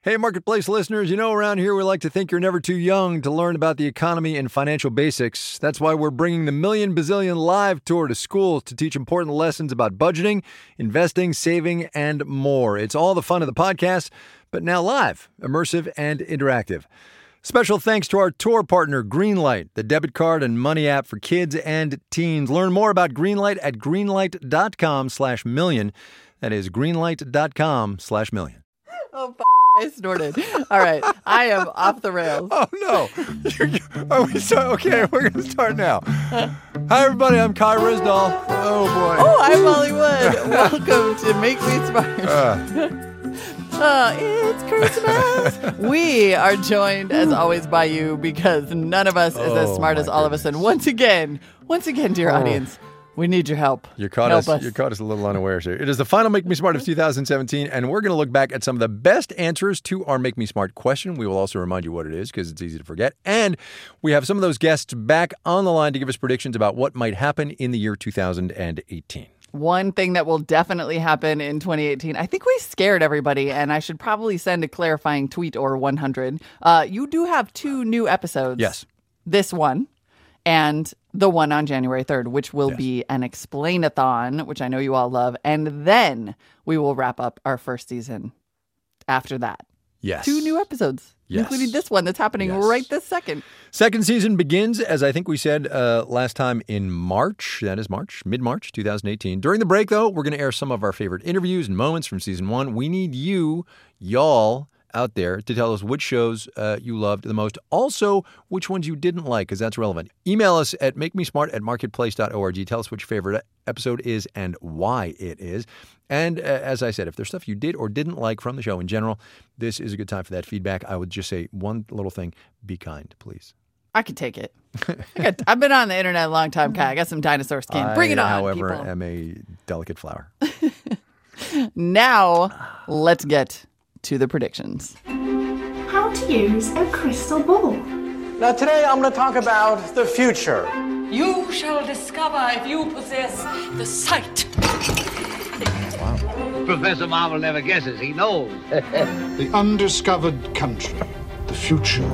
Hey, Marketplace listeners, you know around here we like to think you're never too young to learn about the economy and financial basics. That's why we're bringing the Million Bazillion Live Tour to schools to teach important lessons about budgeting, investing, saving, and more. It's all the fun of the podcast, but now live, immersive, and interactive. Special thanks to our tour partner, Greenlight, the debit card and money app for kids and teens. Learn more about Greenlight at greenlight.com/million. That is greenlight.com/million. Oh, I snorted. All right. I am off the rails. Oh, no. Are we okay, we're going to start now. Hi, everybody. I'm Kai Ryssdal. Oh, boy. Oh, I'm Molly Wood. Welcome to Make Me Smart. It's Christmas. We are joined, as always, by you because none of us is as smart as all of us. And once again, dear audience, we need your help. You caught us a little unawares here. It is the final Make Me Smart of 2017, and we're going to look back at some of the best answers to our Make Me Smart question. We will also remind you what it is because it's easy to forget. And we have some of those guests back on the line to give us predictions about what might happen in the year 2018. One thing that will definitely happen in 2018, I think we scared everybody, and I should probably send a clarifying tweet or 100. You do have 2 new episodes. Yes. This one and the one on January 3rd, which will be an explain-a-thon, which I know you all love. And then we will wrap up our first season after that. Yes. 2 new episodes, including this one that's happening right this second. Second season begins, as I think we said last time, in March. That is mid-March 2018. During the break, though, we're going to air some of our favorite interviews and moments from season 1. We need y'all out there to tell us which shows you loved the most. Also, which ones you didn't like, because that's relevant. Email us at makemesmart@marketplace.org. Tell us which your favorite episode is and why it is. And as I said, if there's stuff you did or didn't like from the show in general, this is a good time for that feedback. I would just say one little thing. Be kind, please. I could take it. I've been on the internet a long time, Kai. I got some dinosaur skin. Bring it on, however, people. am a delicate flower. Now, let's get to the predictions. How to use a crystal ball. Now today I'm going to talk about the future. You shall discover if you possess the sight. Wow. Professor Marvel never guesses, he knows. The undiscovered country, the future.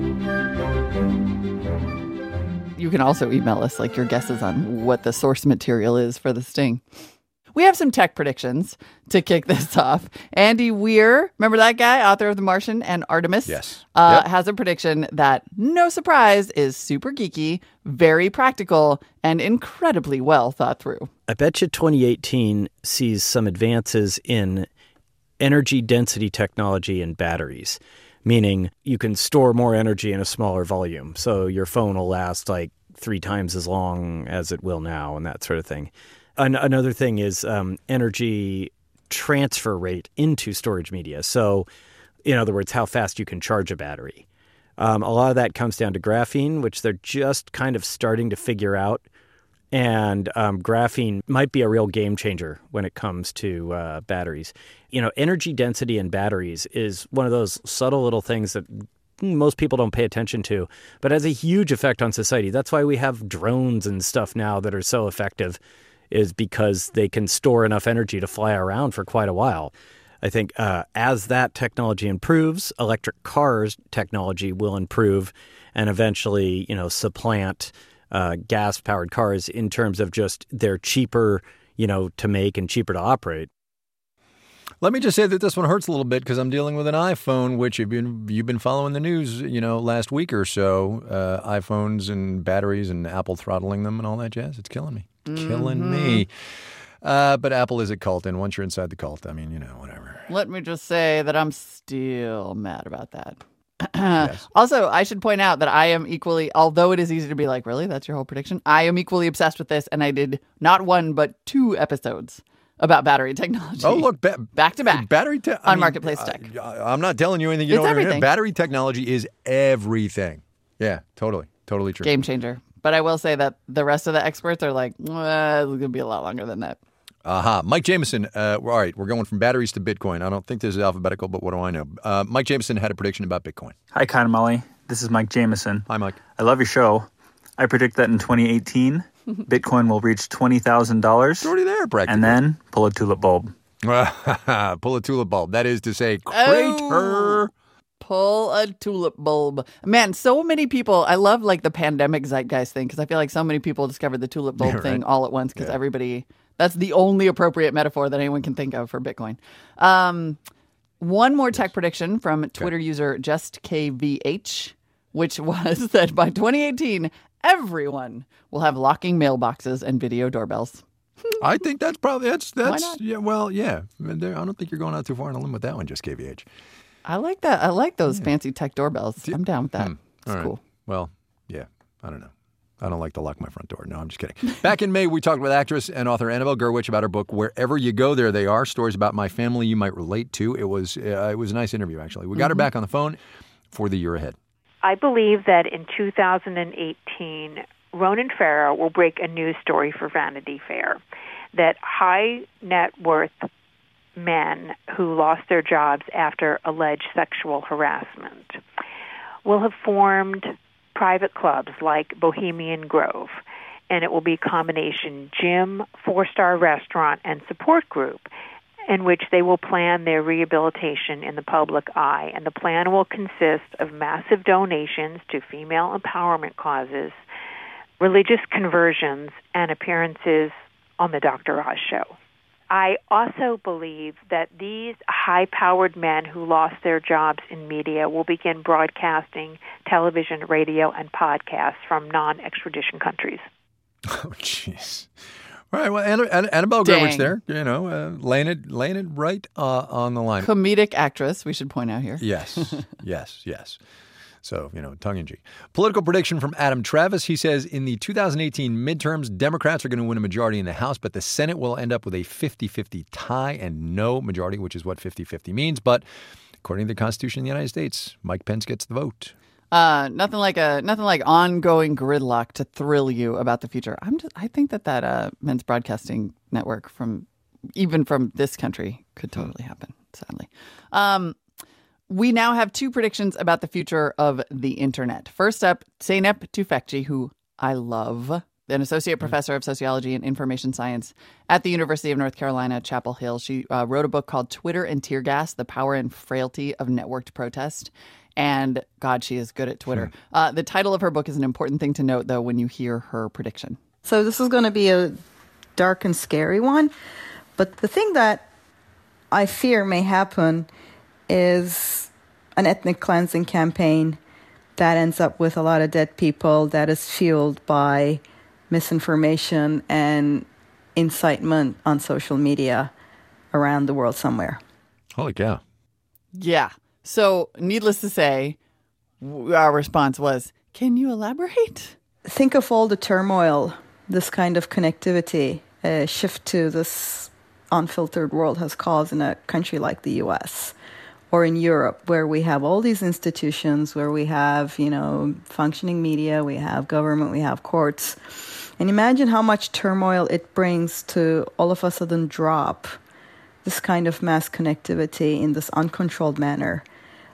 You can also email us like your guesses on what the source material is for the sting. We have some tech predictions to kick this off. Andy Weir, remember that guy, author of The Martian and Artemis? Yes. Has a prediction that, no surprise, is super geeky, very practical, and incredibly well thought through. I bet you 2018 sees some advances in energy density technology and batteries, meaning you can store more energy in a smaller volume. So your phone will last like 3 times as long as it will now and that sort of thing. Another thing is energy transfer rate into storage media. So, in other words, how fast you can charge a battery. A lot of that comes down to graphene, which they're just kind of starting to figure out. And graphene might be a real game changer when it comes to batteries. You know, energy density in batteries is one of those subtle little things that most people don't pay attention to, but has a huge effect on society. That's why we have drones and stuff now that are so effective, is because they can store enough energy to fly around for quite a while. I think as that technology improves, electric cars technology will improve and eventually, supplant gas-powered cars in terms of just they're cheaper, to make and cheaper to operate. Let me just say that this one hurts a little bit because I'm dealing with an iPhone, which you've been following the news, last week or so. iPhones and batteries and Apple throttling them and all that jazz. It's killing me. Killing me. But Apple is a cult, and once you're inside the cult, whatever. Let me just say that I'm still mad about that. Yes. Also, I should point out that I am equally, although it is easy to be like, really, that's your whole prediction? I am equally obsessed with this, and I did not 1, but 2 episodes about battery technology. Oh, look, back to back battery on Marketplace Tech. I'm not telling you anything you don't understand. Battery technology is everything. Yeah, totally true. Game changer. But I will say that the rest of the experts are like, it's going to be a lot longer than that. Mike Jameson. All right, we're going from batteries to Bitcoin. I don't think this is alphabetical, but what do I know? Mike Jameson had a prediction about Bitcoin. Hi, Kai and Molly. This is Mike Jameson. Hi, Mike. I love your show. I predict that in 2018, Bitcoin will reach $20,000. It's already there, practically. And then pull a tulip bulb. Pull a tulip bulb. That is to say, crater. Pull a tulip bulb. Man, so many people, I love like the pandemic zeitgeist thing because I feel like so many people discovered the tulip bulb thing all at once because everybody, that's the only appropriate metaphor that anyone can think of for Bitcoin. One more tech prediction from Twitter user JustKVH, which was that by 2018, everyone will have locking mailboxes and video doorbells. I think that's probably, that's Why not? yeah, well, yeah. I don't think you're going out too far on a limb with that one, JustKVH. I like that. I like those fancy tech doorbells. I'm down with that. It's All cool. right. Well, yeah, I don't know. I don't like to lock my front door. No, I'm just kidding. Back in May, we talked with actress and author Annabelle Gurwitch about her book, Wherever You Go, There They Are, Stories About My Family You Might Relate To. It was a nice interview, actually. We got her back on the phone for the year ahead. I believe that in 2018, Ronan Farrow will break a news story for Vanity Fair, that high net worth men who lost their jobs after alleged sexual harassment will have formed private clubs like Bohemian Grove, and it will be a combination gym, 4-star restaurant, and support group in which they will plan their rehabilitation in the public eye. And the plan will consist of massive donations to female empowerment causes, religious conversions, and appearances on the Dr. Oz show. I also believe that these high-powered men who lost their jobs in media will begin broadcasting television, radio, and podcasts from non-extradition countries. Oh, jeez. All right. Well, Annabelle Gurwitch there, laying it right on the line. Comedic actress, we should point out here. Yes, yes. So, tongue-in-cheek. Political prediction from Adam Travis. He says in the 2018 midterms, Democrats are going to win a majority in the House, but the Senate will end up with a 50-50 tie and no majority, which is what 50-50 means. But according to the Constitution of the United States, Mike Pence gets the vote. Nothing like ongoing gridlock to thrill you about the future. I think that Men's Broadcasting Network from this country could totally happen, sadly. We now have two predictions about the future of the internet. First up, Zeynep Tufekci, who I love, an associate professor of sociology and information science at the University of North Carolina, Chapel Hill. She wrote a book called Twitter and Tear Gas, The Power and Frailty of Networked Protest. And God, she is good at Twitter. The title of her book is an important thing to note, though, when you hear her prediction. So this is going to be a dark and scary one. But the thing that I fear may happen is an ethnic cleansing campaign that ends up with a lot of dead people, that is fueled by misinformation and incitement on social media around the world somewhere. Holy cow. Yeah. So, needless to say, our response was, can you elaborate? Think of all the turmoil, this kind of connectivity, a shift to this unfiltered world has caused in a country like the U.S. or in Europe, where we have all these institutions, where we have, functioning media, we have government, we have courts. And imagine how much turmoil it brings to all of a sudden drop this kind of mass connectivity in this uncontrolled manner.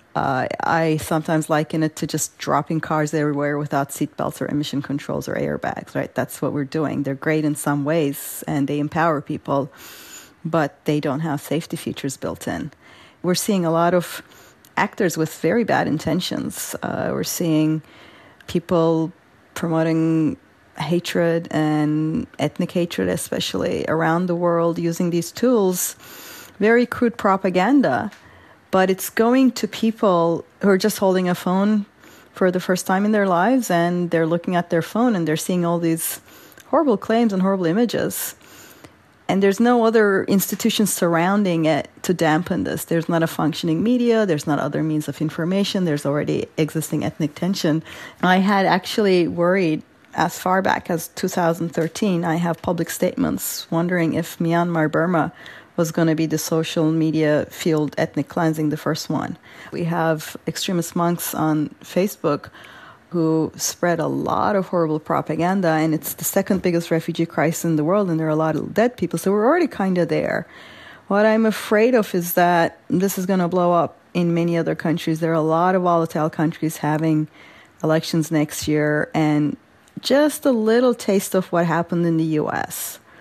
I sometimes liken it to just dropping cars everywhere without seatbelts or emission controls or airbags, right? That's what we're doing. They're great in some ways and they empower people, but they don't have safety features built in. We're seeing a lot of actors with very bad intentions. We're seeing people promoting hatred and ethnic hatred, especially around the world, using these tools. Very crude propaganda, but it's going to people who are just holding a phone for the first time in their lives, and they're looking at their phone and they're seeing all these horrible claims and horrible images. And there's no other institutions surrounding it to dampen this. There's not a functioning media. There's not other means of information. There's already existing ethnic tension. I had actually worried as far back as 2013. I have public statements wondering if Myanmar Burma was going to be the social media fueled ethnic cleansing, the first one. We have extremist monks on Facebook who spread a lot of horrible propaganda, and it's the second biggest refugee crisis in the world, and there are a lot of dead people, so we're already kind of there. What I'm afraid of is that this is going to blow up in many other countries. There are a lot of volatile countries having elections next year, and just a little taste of what happened in the U.S.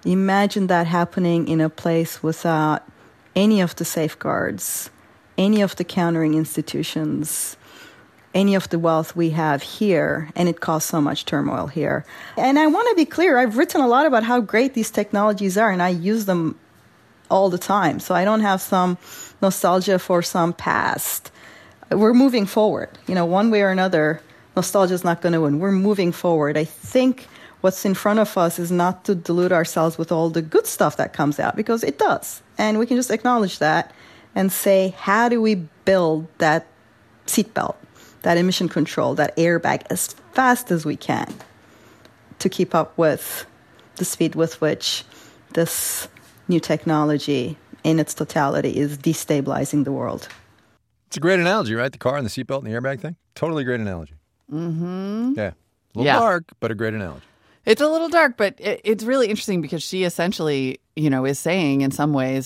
Imagine that happening in a place without any of the safeguards, any of the countering institutions, any of the wealth we have here, and it caused so much turmoil here. And I want to be clear, I've written a lot about how great these technologies are, and I use them all the time. So I don't have some nostalgia for some past. We're moving forward. One way or another, nostalgia is not going to win. We're moving forward. I think what's in front of us is not to delude ourselves with all the good stuff that comes out, because it does. And we can just acknowledge that and say, how do we build that seatbelt, that emission control, that airbag as fast as we can to keep up with the speed with which this new technology in its totality is destabilizing the world. It's a great analogy, right? The car and the seatbelt and the airbag thing. Totally great analogy. Mm-hmm. Yeah. A little dark, but a great analogy. It's a little dark, but it's really interesting because she essentially, is saying in some ways,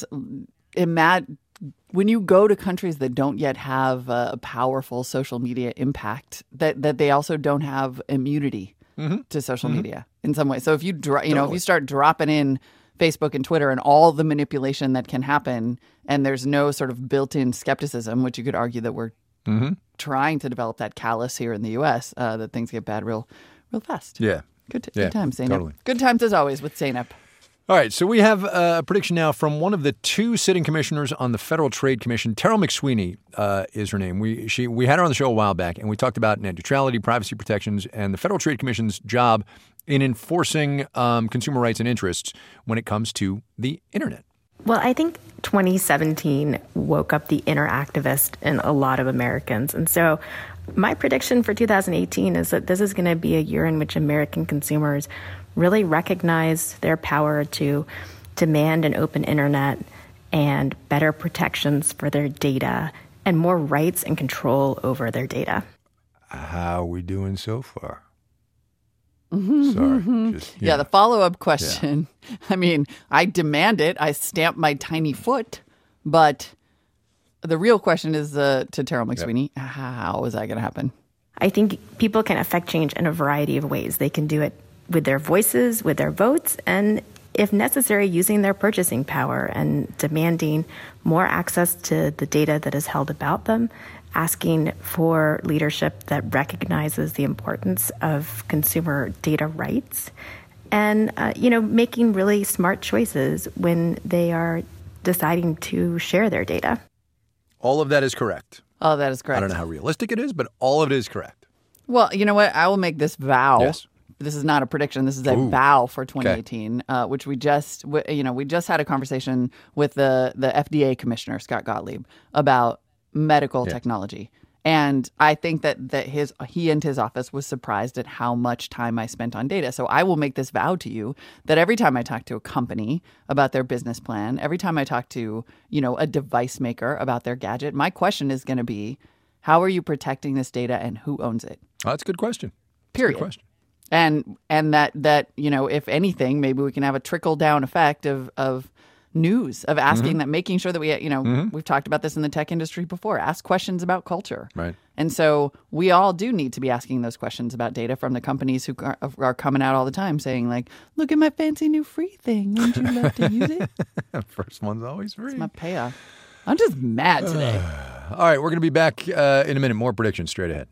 when you go to countries that don't yet have a powerful social media impact, that they also don't have immunity to social media in some way. So if you if you start dropping in Facebook and Twitter and all the manipulation that can happen, and there's no sort of built-in skepticism, which you could argue that we're trying to develop that callus here in the U.S., that things get bad real fast. Yeah. Good times, Zeynep. Totally. Good times as always with Zeynep. All right, so we have a prediction now from one of the two sitting commissioners on the Federal Trade Commission. Terrell McSweeney is her name. We had her on the show a while back, and we talked about net neutrality, privacy protections, and the Federal Trade Commission's job in enforcing consumer rights and interests when it comes to the internet. Well, I think 2017 woke up the inner activist in a lot of Americans. And so my prediction for 2018 is that this is going to be a year in which American consumers really recognize their power to demand an open internet and better protections for their data and more rights and control over their data. How are we doing so far? Sorry. The follow-up question. Yeah. I mean, I demand it. I stamp my tiny foot. But the real question is to Terrell McSweeney, how is that going to happen? I think people can affect change in a variety of ways. They can do it with their voices, with their votes, and if necessary, using their purchasing power and demanding more access to the data that is held about them, asking for leadership that recognizes the importance of consumer data rights, and, making really smart choices when they are deciding to share their data. All of that is correct. All of that is correct. I don't know how realistic it is, but all of it is correct. Well, you know what? I will make this vow. Yes. This is not a prediction. This is a vow for 2018, which we just had a conversation with the FDA commissioner, Scott Gottlieb, about medical technology. And I think that he and his office was surprised at how much time I spent on data. So I will make this vow to you that every time I talk to a company about their business plan, every time I talk to, a device maker about their gadget, my question is going to be, how are you protecting this data and who owns it? Oh, that's a good question. Period. Good question. And that if anything, maybe we can have a trickle down effect of news, of asking that, making sure that we, we've talked about this in the tech industry before, ask questions about culture. Right. And so we all do need to be asking those questions about data from the companies who are coming out all the time saying, like, look at my fancy new free thing. Wouldn't you love to use it? First one's always free. It's my payoff. I'm just mad today. All right, we're going to be back in a minute. More predictions straight ahead.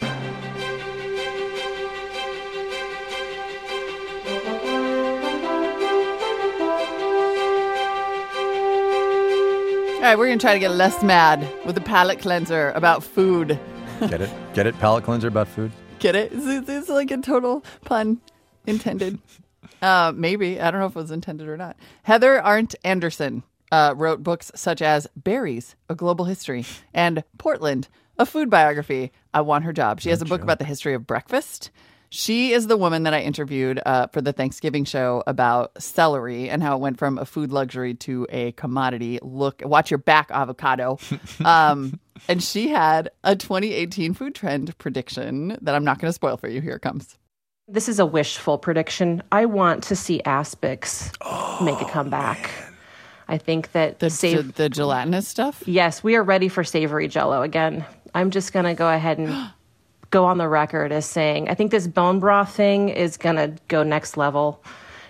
All right, we're going to try to get less mad with a palate cleanser about food. Get it? Get it? Palate cleanser about food? Get it? It's like a total pun intended. Maybe. I don't know if it was intended or not. Heather Arndt Anderson wrote books such as Berries, A Global History, and Portland, A Food Biography. I want her job. She has a book about the history of breakfast. She is the woman that I interviewed for the Thanksgiving show about celery and how it went from a food luxury to a commodity. Watch your back, avocado. And she had a 2018 food trend prediction that I'm not going to spoil for you. Here it comes. This is a wishful prediction. I want to see aspics make a comeback. Man. I think that the gelatinous stuff? Yes, we are ready for savory Jell-O again. I'm just going to go ahead and go on the record as saying, I think this bone broth thing is going to go next level.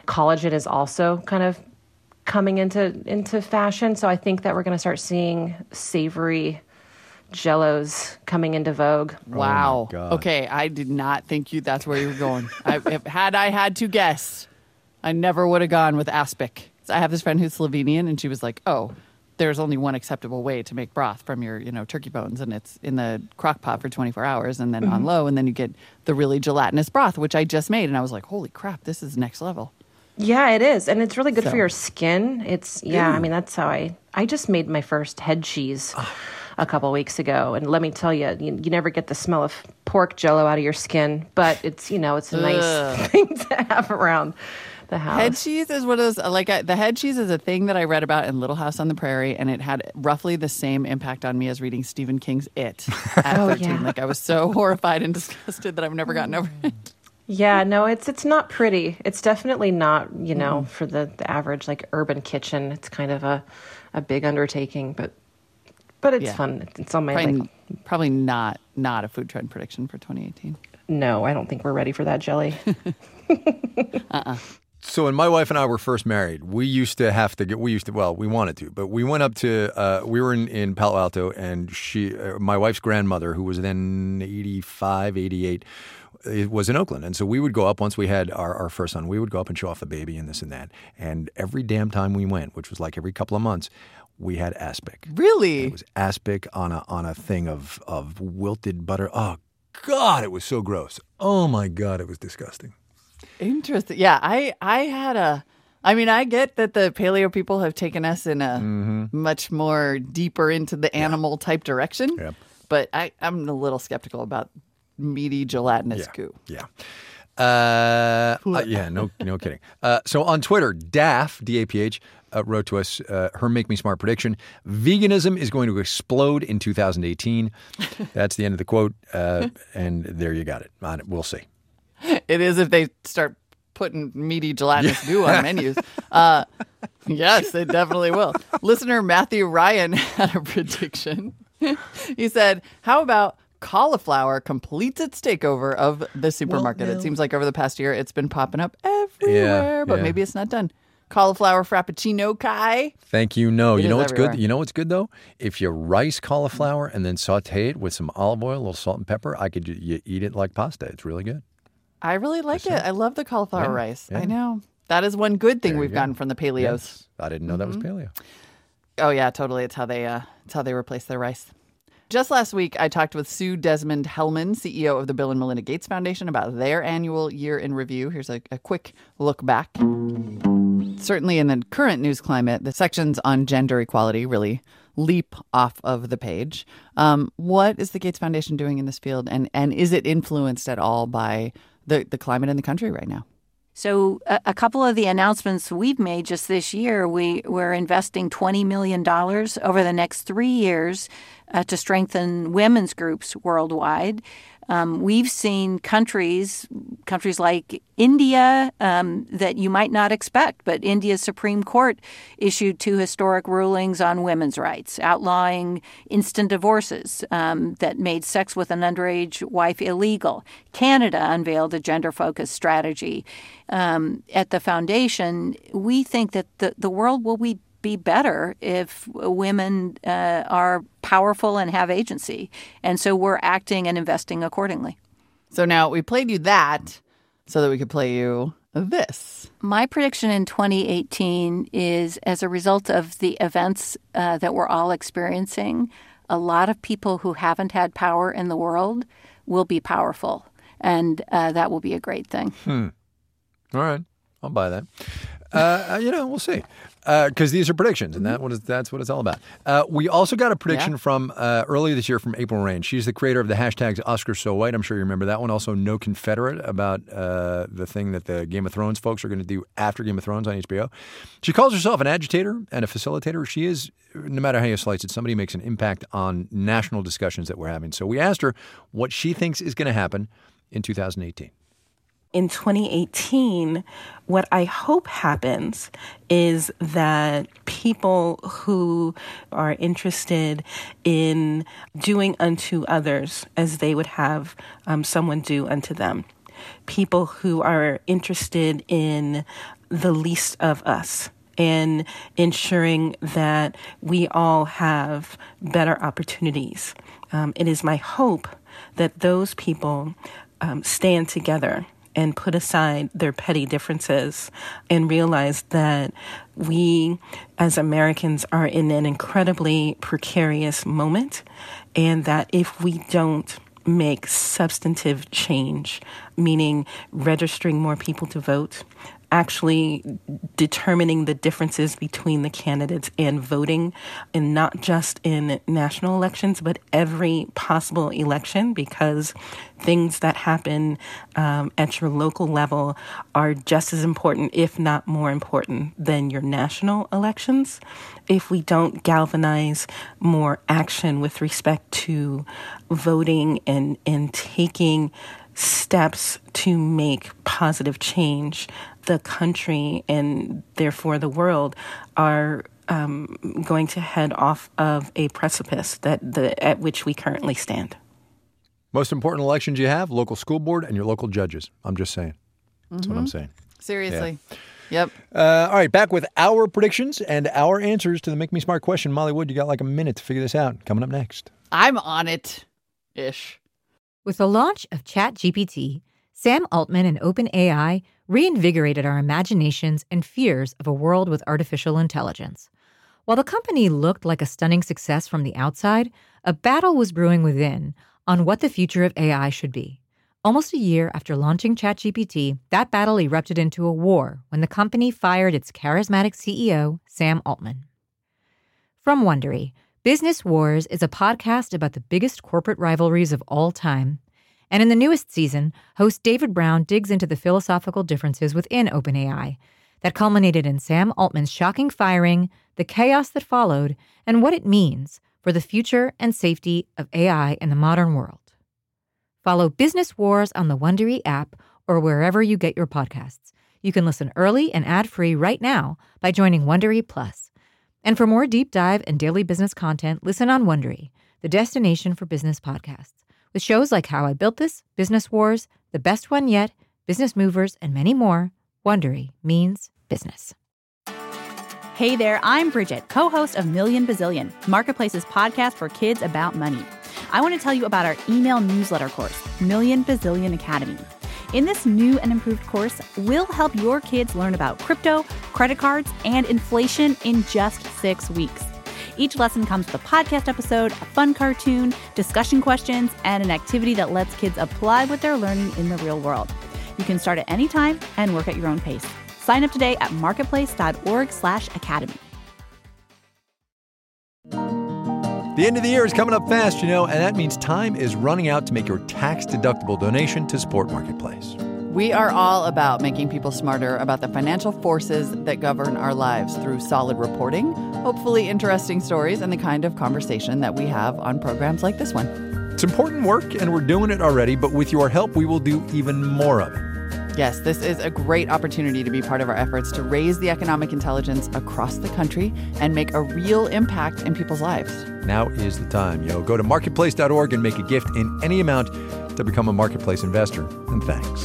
Collagen is also kind of coming into fashion. So I think that we're going to start seeing savory Jellos coming into vogue. Wow. Okay, I did not think that's where you were going. Had I had to guess, I never would have gone with aspic. So I have this friend who's Slovenian, and she was like, "Oh, there's only one acceptable way to make broth from your, turkey bones, and it's in the crock pot for 24 hours, and then on low, and then you get the really gelatinous broth, which I just made." And I was like, "Holy crap, this is next level." Yeah, it is, and it's really good for your skin. I mean, that's how I just made my first head cheese a couple weeks ago, and let me tell you, you never get the smell of pork Jello out of your skin, but it's a nice thing to have around the house. Head cheese is one of those, the head cheese is a thing that I read about in Little House on the Prairie, and it had roughly the same impact on me as reading Stephen King's It at 13. Yeah. Like, I was so horrified and disgusted that I've never gotten over it. Yeah, no, it's not pretty. It's definitely not, for the average, urban kitchen. It's kind of a big undertaking, but it's fun. It's on my probably not a food trend prediction for 2018. No, I don't think we're ready for that, Jelly. So when my wife and I were first married, we wanted to, but we went up to, we were in Palo Alto, and my wife's grandmother, who was then 85, 88, it was in Oakland. And so we would go up once we had our first son. We would go up and show off the baby and this and that. And every damn time we went, which was like every couple of months, we had aspic. Really? And it was aspic on a thing of wilted butter. Oh, God, it was so gross. Oh, my God, it was disgusting. Interesting. Yeah, I get that the paleo people have taken us in a much more deeper into the animal type direction. Yep. But I'm a little skeptical about meaty gelatinous goo. Yeah. No kidding. So on Twitter, Daph, D-A-P-H, wrote to us her Make Me Smart prediction: veganism is going to explode in 2018. That's the end of the quote. And there you got it. We'll see. It is if they start putting meaty gelatinous goo on menus. Yes, they definitely will. Listener Matthew Ryan had a prediction. He said, how about cauliflower completes its takeover of the supermarket? It seems like over the past year it's been popping up everywhere, but maybe it's not done. Cauliflower frappuccino, Kai. Thank you. No, you know what's good? You know what's good though? If you rice cauliflower and then saute it with some olive oil, a little salt and pepper, you eat it like pasta. It's really good. I really like it. I love the cauliflower rice. Yeah. I know. That is one good thing we've gotten from the paleos. Yes. I didn't know that was paleo. Oh yeah, totally. It's how they replace their rice. Just last week, I talked with Sue Desmond Hellman, CEO of the Bill and Melinda Gates Foundation, about their annual year in review. Here's a quick look back. Certainly in the current news climate, the sections on gender equality really leap off of the page. What is the Gates Foundation doing in this field, and is it influenced at all by the climate in the country right now? So a couple of the announcements we've made just this year, we're investing $20 million over the next 3 years to strengthen women's groups worldwide. We've seen countries like India that you might not expect, but India's Supreme Court issued 2 historic rulings on women's rights, outlawing instant divorces that made sex with an underage wife illegal. Canada unveiled a gender-focused strategy. At the foundation, we think that the world will be better if women are powerful and have agency. And so we're acting and investing accordingly. So now we played you that so that we could play you this. My prediction in 2018 is, as a result of the events that we're all experiencing, a lot of people who haven't had power in the world will be powerful. And that will be a great thing. All right. I'll buy that. We'll see. Because these are predictions, and that's what it's all about. We also got a prediction from earlier this year from April Rain. She's the creator of the hashtags #OscarsSoWhite. I'm sure you remember that one. Also, No Confederate, about the thing that the Game of Thrones folks are going to do after Game of Thrones on HBO. She calls herself an agitator and a facilitator. She is, no matter how you slice it, somebody who makes an impact on national discussions that we're having. So we asked her what she thinks is going to happen in 2018. In 2018, what I hope happens is that people who are interested in doing unto others as they would have someone do unto them, people who are interested in the least of us and ensuring that we all have better opportunities. It is my hope that those people stand together and put aside their petty differences and realize that we as Americans are in an incredibly precarious moment, and that if we don't make substantive change, meaning registering more people to vote, actually determining the differences between the candidates and voting, and not just in national elections, but every possible election, because things that happen at your local level are just as important, if not more important, than your national elections. If we don't galvanize more action with respect to voting and taking steps to make positive change, the country and therefore the world are going to head off of a precipice at which we currently stand. Most important elections you have, local school board and your local judges. I'm just saying. That's what I'm saying. Seriously. Yeah. Yep. All right, back with our predictions and our answers to the Make Me Smart question. Molly Wood, you got like a minute to figure this out. Coming up next. I'm on it-ish. With the launch of ChatGPT, Sam Altman and OpenAI reinvigorated our imaginations and fears of a world with artificial intelligence. While the company looked like a stunning success from the outside, a battle was brewing within on what the future of AI should be. Almost a year after launching ChatGPT, that battle erupted into a war when the company fired its charismatic CEO, Sam Altman. From Wondery, Business Wars is a podcast about the biggest corporate rivalries of all time. And in the newest season, host David Brown digs into the philosophical differences within OpenAI that culminated in Sam Altman's shocking firing, the chaos that followed, and what it means for the future and safety of AI in the modern world. Follow Business Wars on the Wondery app or wherever you get your podcasts. You can listen early and ad-free right now by joining Wondery Plus. And for more deep dive and daily business content, listen on Wondery, the destination for business podcasts. With shows like How I Built This, Business Wars, The Best One Yet, Business Movers, and many more, Wondery means business. Hey there, I'm Bridget, co-host of Million Bazillion, Marketplace's podcast for kids about money. I want to tell you about our email newsletter course, Million Bazillion Academy. In this new and improved course, we'll help your kids learn about crypto, credit cards, and inflation in just 6 weeks. Each lesson comes with a podcast episode, a fun cartoon, discussion questions, and an activity that lets kids apply what they're learning in the real world. You can start at any time and work at your own pace. Sign up today at marketplace.org/academy. The end of the year is coming up fast, and that means time is running out to make your tax-deductible donation to support Marketplace. We are all about making people smarter about the financial forces that govern our lives through solid reporting, hopefully interesting stories, and the kind of conversation that we have on programs like this one. It's important work, and we're doing it already, but with your help, we will do even more of it. Yes, this is a great opportunity to be part of our efforts to raise the economic intelligence across the country and make a real impact in people's lives. Now is the time, Go to marketplace.org and make a gift in any amount to become a Marketplace investor. And thanks.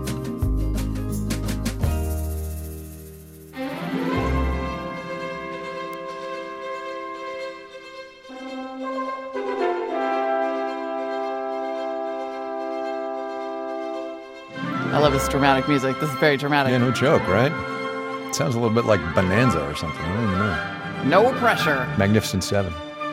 I love this dramatic music. This is very dramatic. Yeah, no joke, right? It sounds a little bit like Bonanza or something. I don't even know. No pressure. Magnificent Seven.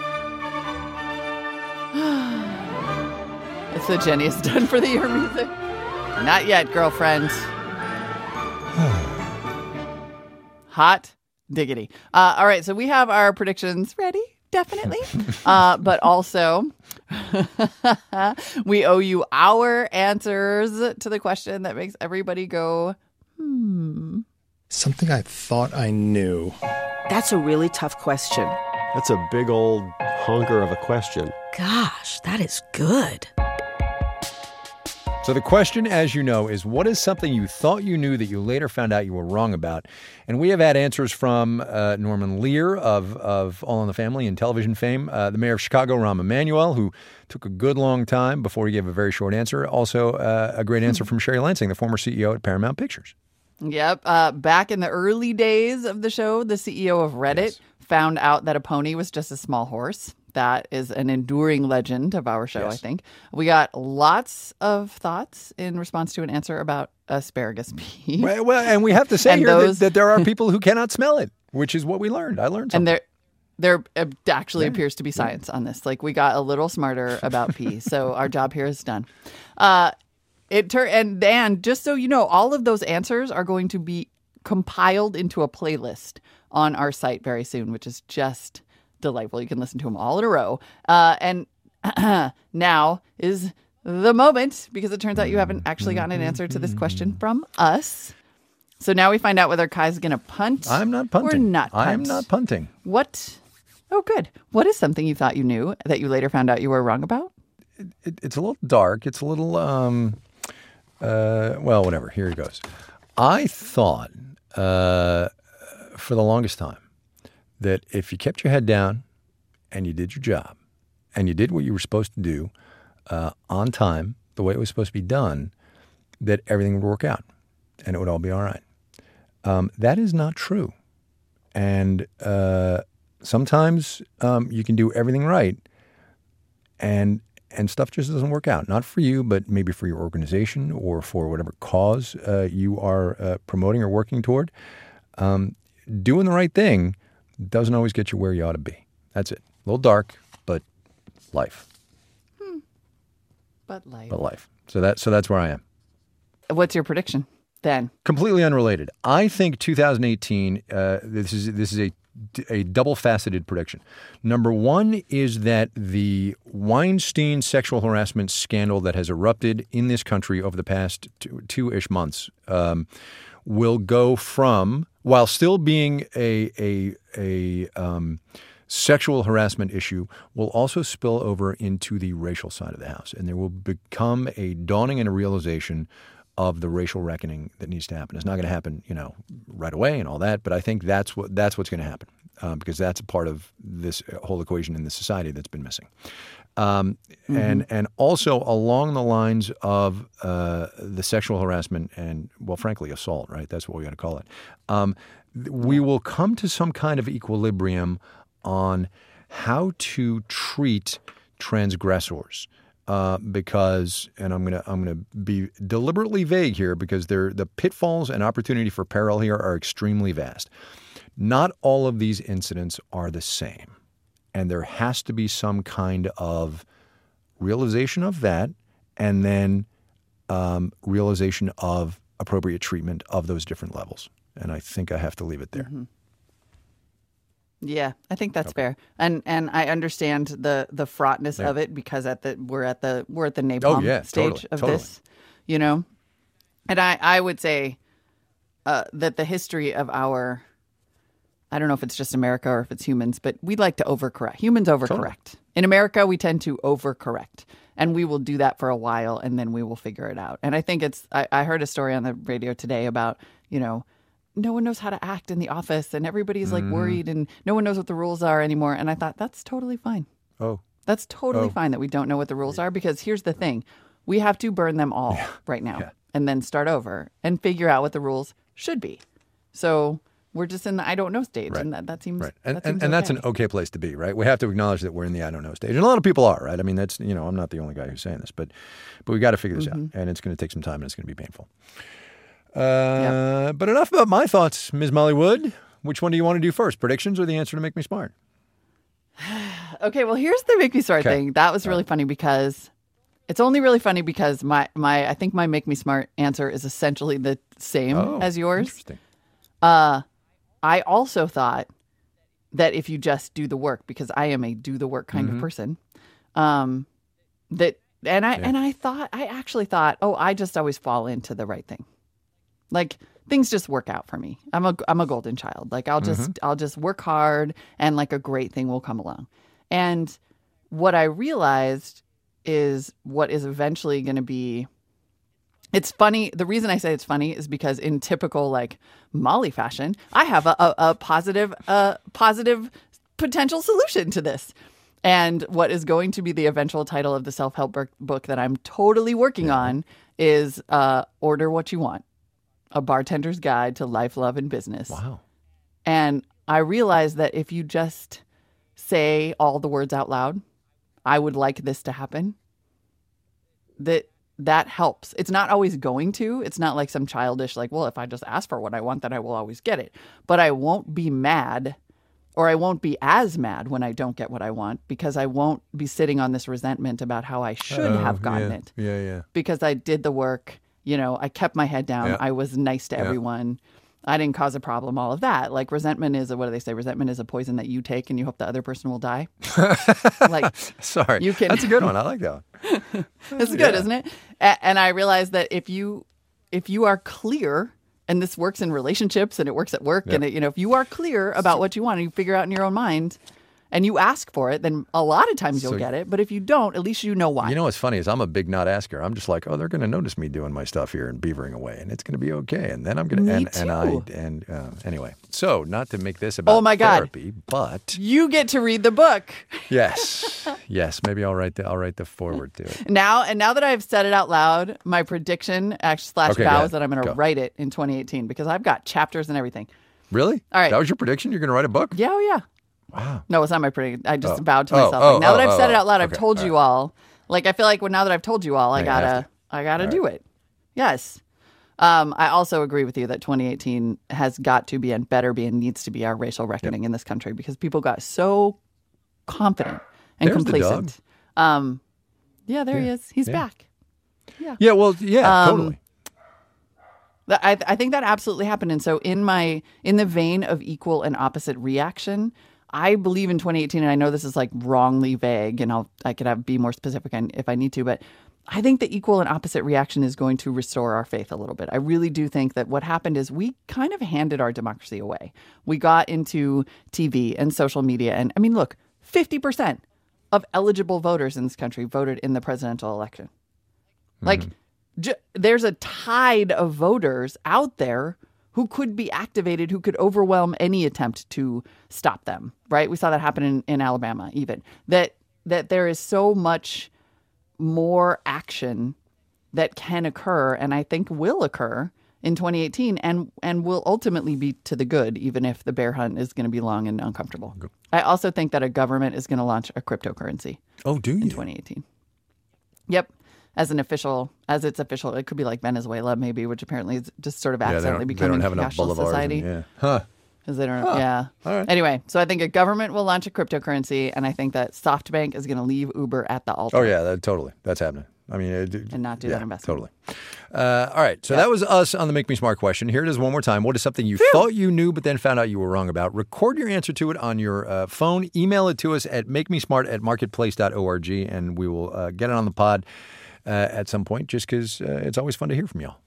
It's the Jenny is done for the year music. Not yet, girlfriend. Hot diggity. All right, so we have our predictions ready, definitely. But also, we owe you our answers to the question that makes everybody go, Something I thought I knew. That's a really tough question. That's a big old honker of a question. Gosh, that is good. So the question, as you know, is what is something you thought you knew that you later found out you were wrong about? And we have had answers from Norman Lear of All in the Family and television fame, the mayor of Chicago, Rahm Emanuel, who took a good long time before he gave a very short answer. Also, a great answer from Sherry Lansing, the former CEO at Paramount Pictures. Yep. Back in the early days of the show, the CEO of Reddit found out that a pony was just a small horse. That is an enduring legend of our show, I think. We got lots of thoughts in response to an answer about asparagus pea. Well, and we have to say here that there are people who cannot smell it, which is what we learned. I learned something. And there actually appears to be science on this. Like, we got a little smarter about pee, so our job here is done. And just so you know, all of those answers are going to be compiled into a playlist on our site very soon, which is just delightful. You can listen to them all in a row. And now is the moment, because it turns out you haven't actually gotten an answer to this question from us. So now we find out whether Kai's going to punt. I'm not punting. Or not punt. I'm not punting. What? Oh, good. What is something you thought you knew that you later found out you were wrong about? It's a little dark. It's a little, well, whatever. Here it goes. I thought for the longest time that if you kept your head down and you did your job and you did what you were supposed to do on time, the way it was supposed to be done, that everything would work out and it would all be all right. That is not true. And sometimes you can do everything right and stuff just doesn't work out. Not for you, but maybe for your organization or for whatever cause you are promoting or working toward. Doing the right thing doesn't always get you where you ought to be. That's it. A little dark, but life. But life. But life. So that's where I am. What's your prediction then? Completely unrelated. I think 2018. This is a double-faceted prediction. Number one is that the Weinstein sexual harassment scandal that has erupted in this country over the past two-ish months will go from, while still being a sexual harassment issue, will also spill over into the racial side of the house. And there will become a dawning and a realization of the racial reckoning that needs to happen. It's not going to happen, right away and all that, but I think that's what's going to happen because that's a part of this whole equation in the society that's been missing. And also along the lines of the sexual harassment and, well, frankly, assault, right? That's what we got to call it. We will come to some kind of equilibrium on how to treat transgressors. Because, and I'm gonna be deliberately vague here because the pitfalls and opportunity for peril here are extremely vast. Not all of these incidents are the same, and there has to be some kind of realization of that, and then realization of appropriate treatment of those different levels. And I think I have to leave it there. Mm-hmm. Yeah, I think that's fair, and I understand the fraughtness of it because we're at the napalm stage of this, and I would say that the history of our, I don't know if it's just America or if it's humans, but we like to overcorrect. Humans overcorrect. Totally. In America, we tend to overcorrect, and we will do that for a while, and then we will figure it out. And I think I heard a story on the radio today about no one knows how to act in the office and everybody's like worried and no one knows what the rules are anymore. And I thought that's totally fine. That's totally fine that we don't know what the rules are, because here's the thing. We have to burn them all right now and then start over and figure out what the rules should be. So we're just in the I don't know stage. Right. And that seems right. And that's an okay place to be, right? We have to acknowledge that we're in the I don't know stage. And a lot of people are, right? I mean, that's, I'm not the only guy who's saying this, but we got to figure this out, and it's going to take some time and it's going to be painful. But enough about my thoughts, Ms. Molly Wood. Which one do you want to do first? Predictions or the answer to Make Me Smart? Okay, well, here's the Make Me Smart thing. That was really funny because it's only really funny because I think my Make Me Smart answer is essentially the same as yours. Interesting. I also thought that if you just do the work, because I am a do the work kind of person, I actually thought, I just always fall into the right thing. Like things just work out for me. I'm a golden child. Like I'll just work hard and like a great thing will come along. And what I realized is what is eventually going to be, it's funny. The reason I say it's funny is because in typical like Molly fashion, I have a positive potential solution to this. And what is going to be the eventual title of the self-help book that I'm totally working on is Order What You Want. A Bartender's Guide to Life, Love, and Business. Wow. And I realized that if you just say all the words out loud, I would like this to happen, that helps. It's not always going to. It's not like some childish, like, well, if I just ask for what I want, then I will always get it. But I won't be mad, or I won't be as mad when I don't get what I want, because I won't be sitting on this resentment about how I should have gotten it. Yeah. Because I did the work, I kept my head down. Yeah. I was nice to everyone. I didn't cause a problem, all of that. Like resentment is what do they say? Resentment is a poison that you take and you hope the other person will die. Like, sorry. You can... That's a good one. I like that one. It's good, isn't it? And I realized that if you are clear, and this works in relationships and it works at work, and if you are clear about what you want and you figure out in your own mind and you ask for it, then a lot of times you'll get it. But if you don't, at least you know why. You know what's funny is I'm a big not asker. I'm just like, oh, they're going to notice me doing my stuff here and beavering away, and it's going to be okay. And then I'm going to anyway. So not to make this about therapy, but you get to read the book. Yes. Maybe I'll write the foreword to it. Now that I've said it out loud, my prediction vow is that I'm going to write it in 2018 because I've got chapters and everything. Really? All right. That was your prediction? You're going to write a book? Yeah. Oh, yeah. Wow. No, it's not my prediction. I just vowed to myself. Now that I've said it out loud, I've told you all. Like, I feel like now that I've told you all, I gotta do it. Yes. I also agree with you that 2018 has got to be and better be and needs to be our racial reckoning in this country because people got so confident and complacent. There he is. He's back. Yeah. Yeah. Well. Yeah. Totally. I think that absolutely happened. And so in the vein of equal and opposite reaction, I believe in 2018, and I know this is like wrongly vague, and I could be more specific if I need to, but I think the equal and opposite reaction is going to restore our faith a little bit. I really do think that what happened is we kind of handed our democracy away. We got into TV and social media, and I mean, look, 50% of eligible voters in this country voted in the presidential election. Like, there's a tide of voters out there who could be activated, who could overwhelm any attempt to stop them, right? We saw that happen in Alabama even. That there is so much more action that can occur and I think will occur in 2018 and will ultimately be to the good, even if the bear hunt is going to be long and uncomfortable. I also think that a government is going to launch a cryptocurrency. Oh, do you? In 2018. Yep. As it's official, it could be like Venezuela, maybe, which apparently is just sort of accidentally becoming a cashless society. Because they don't. Yeah. All right. Anyway, so I think a government will launch a cryptocurrency, and I think that SoftBank is going to leave Uber at the altar. Oh yeah, totally. That's happening. I mean, and not do that investment. Totally. All right. So that was us on the Make Me Smart question. Here it is one more time. What is something you thought you knew but then found out you were wrong about? Record your answer to it on your phone. Email it to us at makemesmart@marketplace.org, and we will get it on the pod at some point, just because it's always fun to hear from y'all.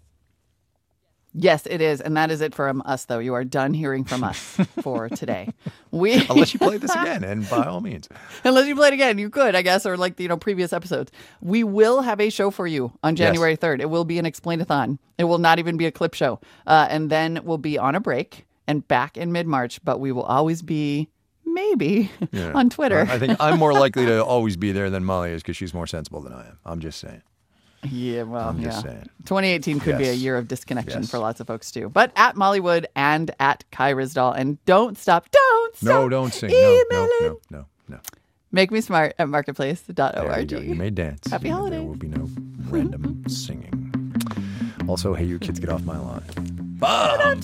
Yes, it is. And that is it from us, though. You are done hearing from us for today. Unless you play this again, and by all means. Unless you play it again, you could, I guess, or like, previous episodes. We will have a show for you on January 3rd. It will be an Explain-a-thon. It will not even be a clip show. And then we'll be on a break and back in mid-March, but we will always be... maybe on Twitter. I think I'm more likely to always be there than Molly is because she's more sensible than I am. I'm just saying. Yeah, well, I'm just saying. 2018 could be a year of disconnection for lots of folks too. But at Mollywood and at Kai Rizdal, and don't stop. No, don't sing. No. Make Me Smart at marketplace.org. You may dance. Happy holidays. There will be no random singing. Also, hey, you kids, get off my lawn. All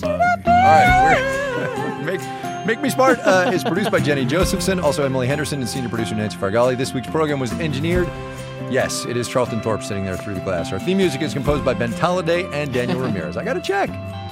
right, Make Me Smart is produced by Jenny Josephson, also Emily Henderson, and senior producer Nancy Fargali. This week's program was engineered. Yes, it is Charlton Thorpe sitting there through the glass. Our theme music is composed by Ben Talladay and Daniel Ramirez. I got to check.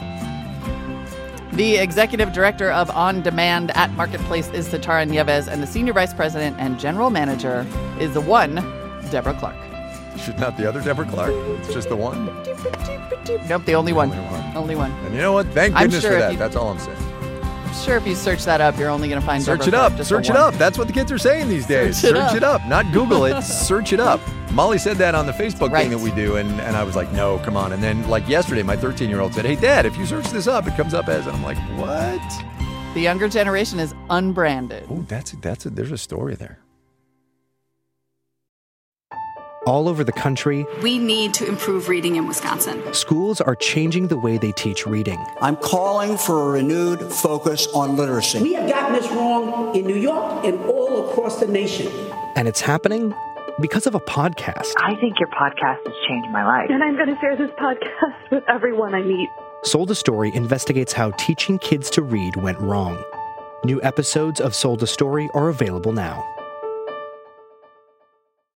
The executive director of On Demand at Marketplace is Satara Nieves, and the senior vice president and general manager is the one, Deborah Clark. Should not the other Deborah Clark? It's just the one? Nope, the only one. Only one. And you know what? Thank goodness for that. That's all I'm saying. I'm sure if you search that up, you're only going to find Search it up. Search it up. That's what the kids are saying these days. Search it up. Not Google it. Search it up. Molly said that on the Facebook thing that we do, and I was like, no, come on. And then, like yesterday, my 13-year-old said, hey, Dad, if you search this up, it comes up as, and I'm like, what? The younger generation is unbranded. Oh, there's a story there. all over the country, we need to improve reading in Wisconsin. Schools are changing the way they teach reading. I'm calling for a renewed focus on literacy. We have gotten this wrong in New York and all across the nation. And it's happening because of a podcast. I think your podcast has changed my life. And I'm going to share this podcast with everyone I meet. Sold a Story investigates how teaching kids to read went wrong. New episodes of Sold a Story are available now.